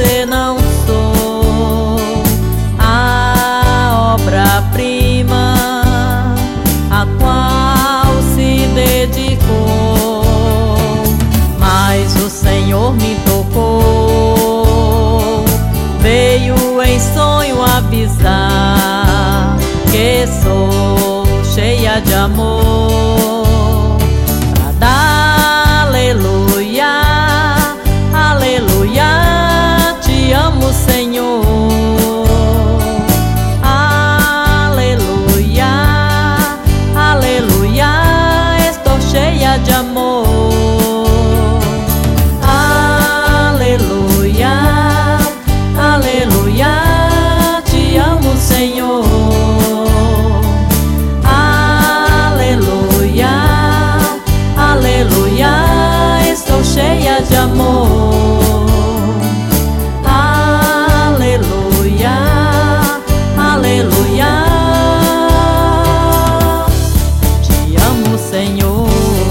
você não sou a obra-prima a qual se dedicou, mas o Senhor me tocou, veio em sonho avisar que sou cheia de amor, pra dar aleluia, aleluia, te amo, Senhor, aleluia, aleluia, estou cheia de amor, aleluia, aleluia, te amo, Senhor, aleluia, aleluia, estou cheia de amor, aleluia, aleluia, te amo, Senhor.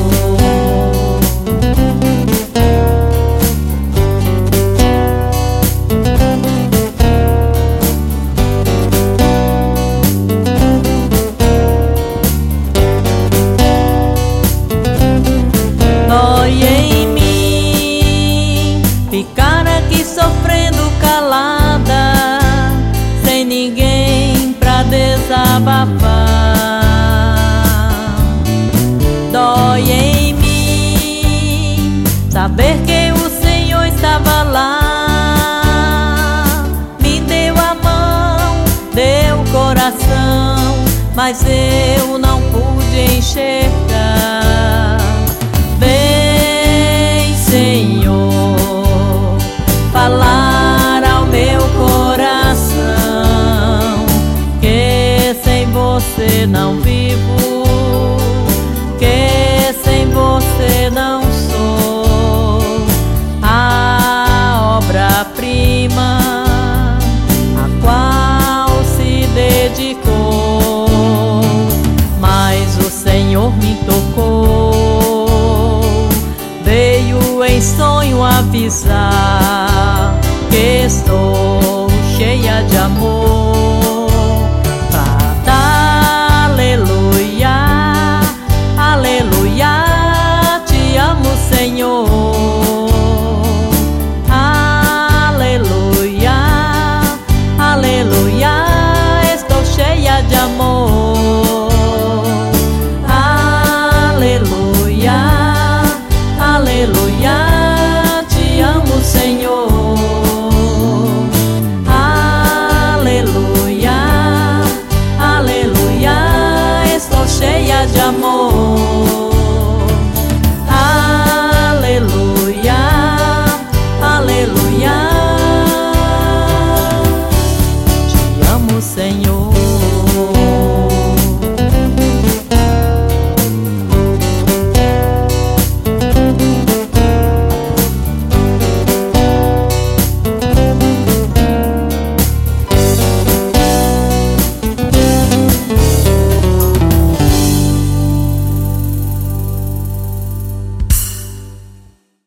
Dói em mim ficar aqui sofrendo calada, sem ninguém pra desabafar. Dói em mim saber que o Senhor estava lá, me deu a mão, deu o coração, mas eu não pude enxergar. Vem, Senhor, falar ao meu coração, que sem você não vivo, que sem você não sou a obra-prima a qual se dedicou, mas o Senhor me tocou, veio em sonho avisar que estou cheia de amor,